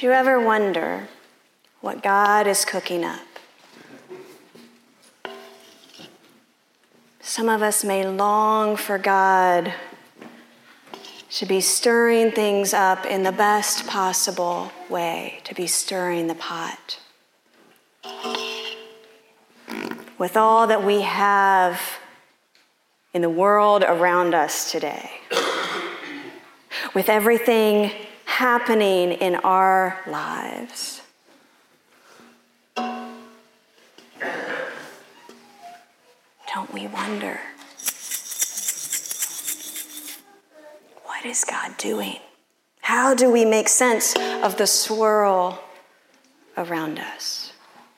Do you ever wonder what God is cooking up? Some of us may long for God to be stirring things up in the best possible way, to be stirring the pot. With all that we have in the world around us today, with everything happening in our lives, don't we wonder, what is God doing? How do we make sense of the swirl around us?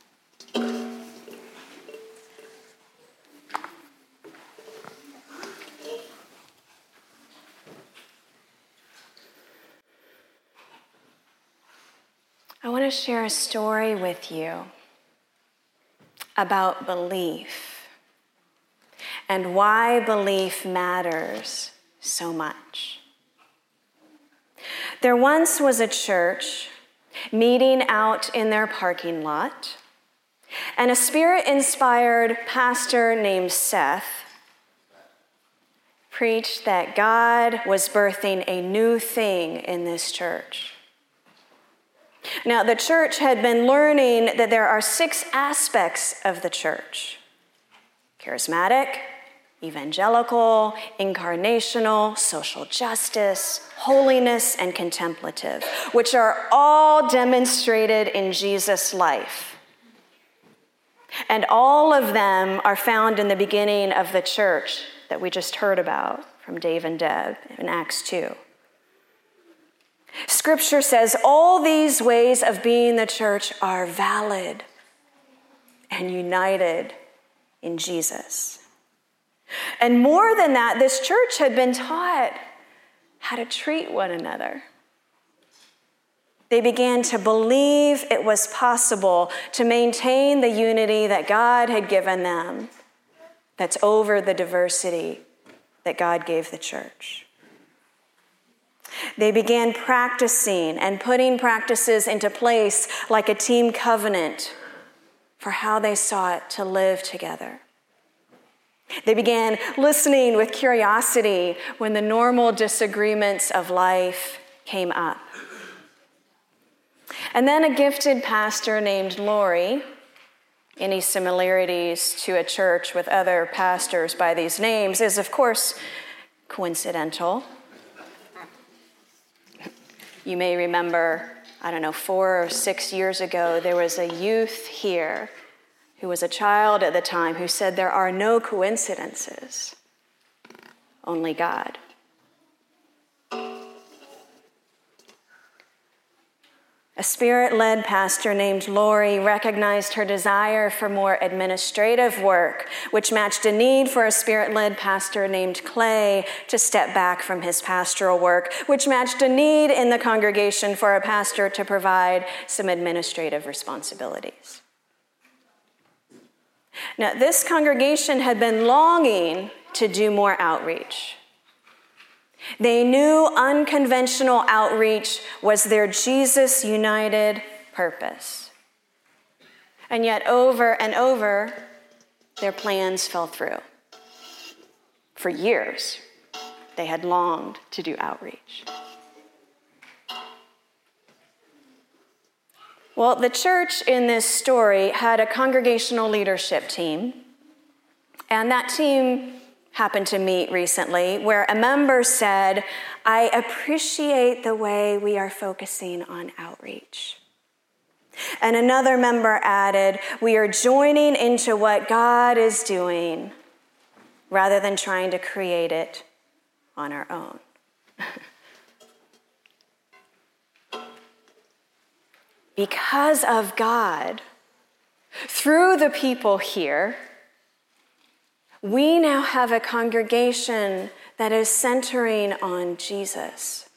I want to share a story with you about belief and why belief matters so much. There once was a church meeting out in their parking lot, and a Spirit-inspired pastor named Seth preached that God was birthing a new thing in this church. Now, the church had been learning that there are 6 aspects of the church: charismatic, evangelical, incarnational, social justice, holiness, and contemplative, which are all demonstrated in Jesus' life. And all of them are found in the beginning of the church that we just heard about from Dave and Deb in Acts 2. Scripture says all these ways of being the church are valid and united in Jesus. And more than that, this church had been taught how to treat one another. They began to believe it was possible to maintain the unity that God had given them, that's over the diversity that God gave the church. They began practicing and putting practices into place like a team covenant for how they sought to live together. They began listening with curiosity when the normal disagreements of life came up. And then a gifted pastor named Lori, any similarities to a church with other pastors by these names is, of course, coincidental. You may remember, 4 or 6 years ago, there was a youth here who was a child at the time who said there are no coincidences, only God. A Spirit-led pastor named Lori recognized her desire for more administrative work, which matched a need for a Spirit-led pastor named Clay to step back from his pastoral work, which matched a need in the congregation for a pastor to provide some administrative responsibilities. Now, this congregation had been longing to do more outreach. They knew unconventional outreach was their Jesus-united purpose. And yet, over and over, their plans fell through. For years, they had longed to do outreach. Well, the church in this story had a congregational leadership team, and that team happened to meet recently, where a member said, "I appreciate the way we are focusing on outreach." And another member added, "We are joining into what God is doing rather than trying to create it on our own." Because of God, through the people here, we now have a congregation that is centering on Jesus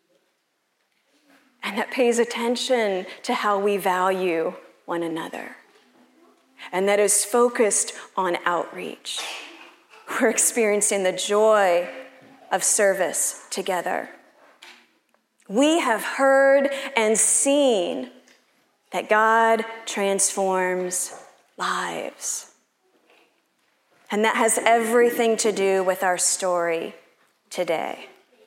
and that pays attention to how we value one another and that is focused on outreach. We're experiencing the joy of service together. We have heard and seen that God transforms lives. And that has everything to do with our story today.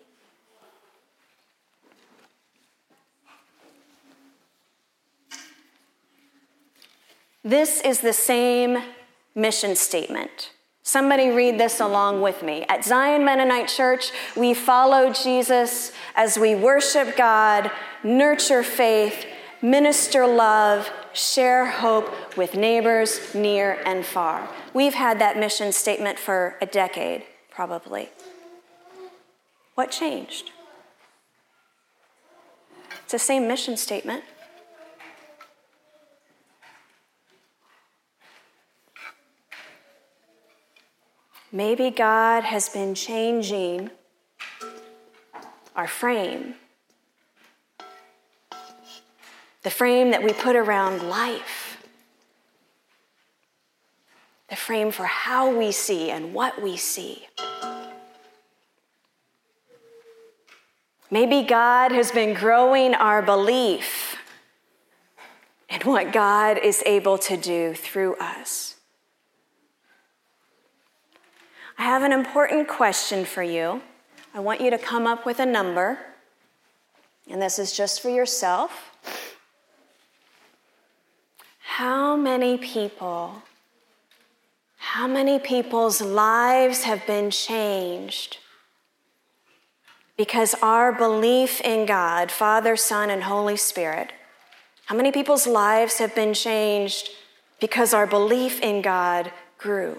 This is the same mission statement. Somebody read this along with me. At Zion Mennonite Church, we follow Jesus as we worship God, nurture faith, minister love, share hope with neighbors near and far. We've had that mission statement for a decade, probably. What changed? It's the same mission statement. Maybe God has been changing our frame. The frame that we put around life. The frame for how we see and what we see. Maybe God has been growing our belief in what God is able to do through us. I have an important question for you. I want you to come up with a number, and this is just for yourself. How many people's lives have been changed because our belief in God, Father, Son, and Holy Spirit, how many people's lives have been changed because our belief in God grew?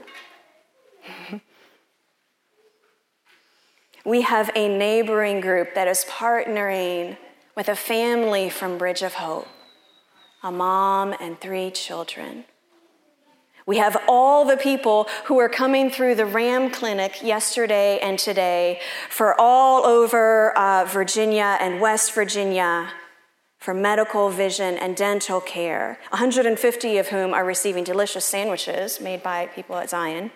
We have a neighboring group that is partnering with a family from Bridge of Hope, a mom and 3 children. We have all the people who are coming through the RAM clinic yesterday and today for all over Virginia and West Virginia for medical, vision, and dental care, 150 of whom are receiving delicious sandwiches made by people at Zion.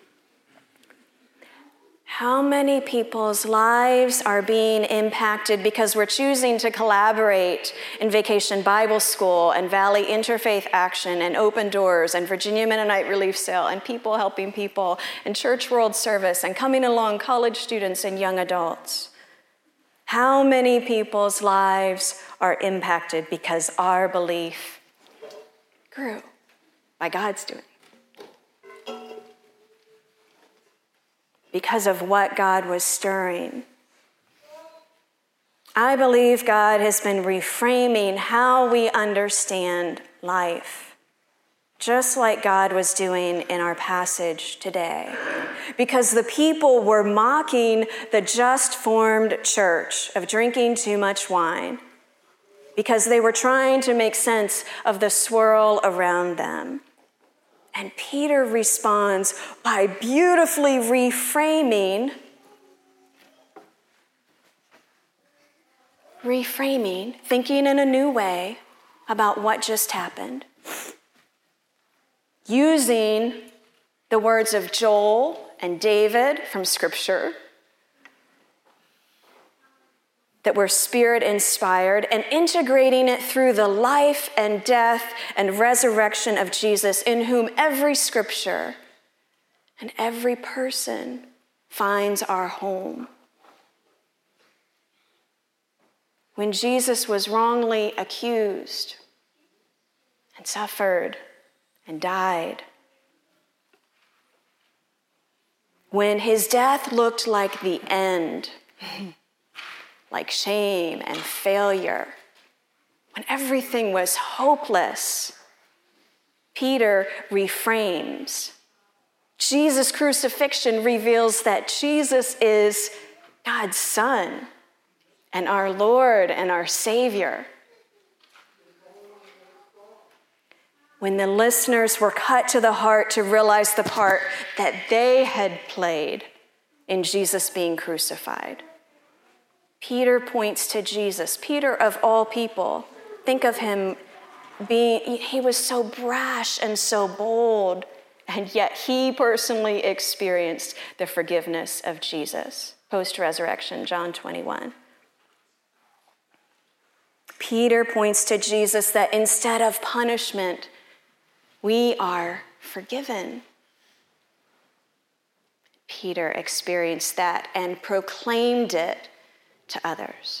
How many people's lives are being impacted because we're choosing to collaborate in Vacation Bible School and Valley Interfaith Action and Open Doors and Virginia Mennonite Relief Cell and People Helping People and Church World Service and coming along college students and young adults? How many people's lives are impacted because our belief grew by God's doing? Because of what God was stirring. I believe God has been reframing how we understand life, just like God was doing in our passage today. Because the people were mocking the just formed church of drinking too much wine, because they were trying to make sense of the swirl around them. And Peter responds by beautifully reframing, thinking in a new way about what just happened, using the words of Joel and David from Scripture that were Spirit-inspired, and integrating it through the life and death and resurrection of Jesus, in whom every Scripture and every person finds our home. When Jesus was wrongly accused and suffered and died, when his death looked like the end, like shame and failure, when everything was hopeless, Peter reframes. Jesus' crucifixion reveals that Jesus is God's Son and our Lord and our Savior. When the listeners were cut to the heart to realize the part that they had played in Jesus being crucified, Peter points to Jesus. Peter, of all people, think of him he was so brash and so bold, and yet he personally experienced the forgiveness of Jesus post-resurrection, John 21. Peter points to Jesus that instead of punishment, we are forgiven. Peter experienced that and proclaimed it to others.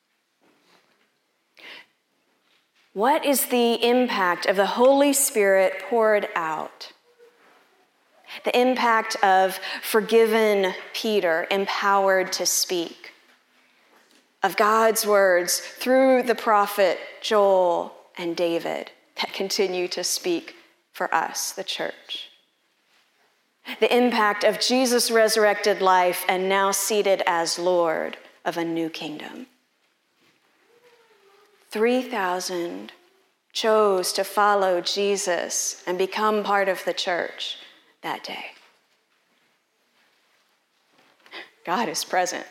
What is the impact of the Holy Spirit poured out? The impact of forgiven Peter empowered to speak, of God's words through the prophet Joel and David that continue to speak for us, the church. The impact of Jesus' resurrected life and now seated as Lord of a new kingdom. 3,000 chose to follow Jesus and become part of the church that day. God is present.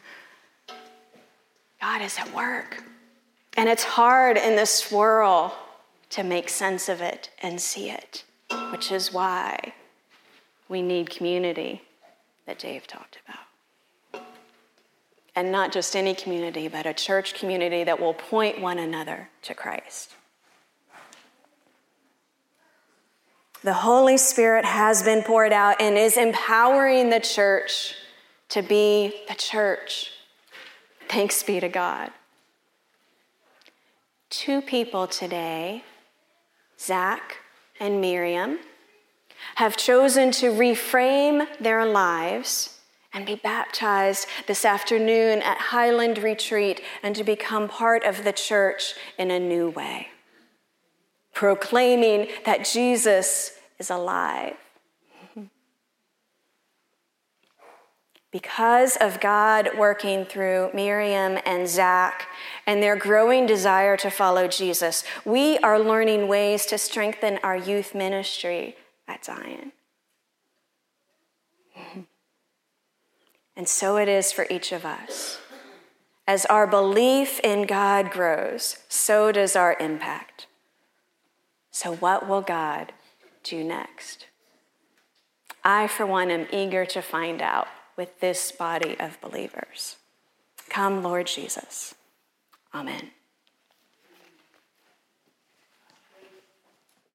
God is at work. And it's hard in this swirl to make sense of it and see it, which is why we need community that Dave talked about. And not just any community, but a church community that will point one another to Christ. The Holy Spirit has been poured out and is empowering the church to be the church. Thanks be to God. 2 people today, Zach and Miriam, have chosen to reframe their lives and be baptized this afternoon at Highland Retreat and to become part of the church in a new way, proclaiming that Jesus is alive. Because of God working through Miriam and Zach and their growing desire to follow Jesus, we are learning ways to strengthen our youth ministry at Zion. And so it is for each of us. As our belief in God grows, so does our impact. So what will God do next? I, for one, am eager to find out with this body of believers. Come, Lord Jesus. Amen.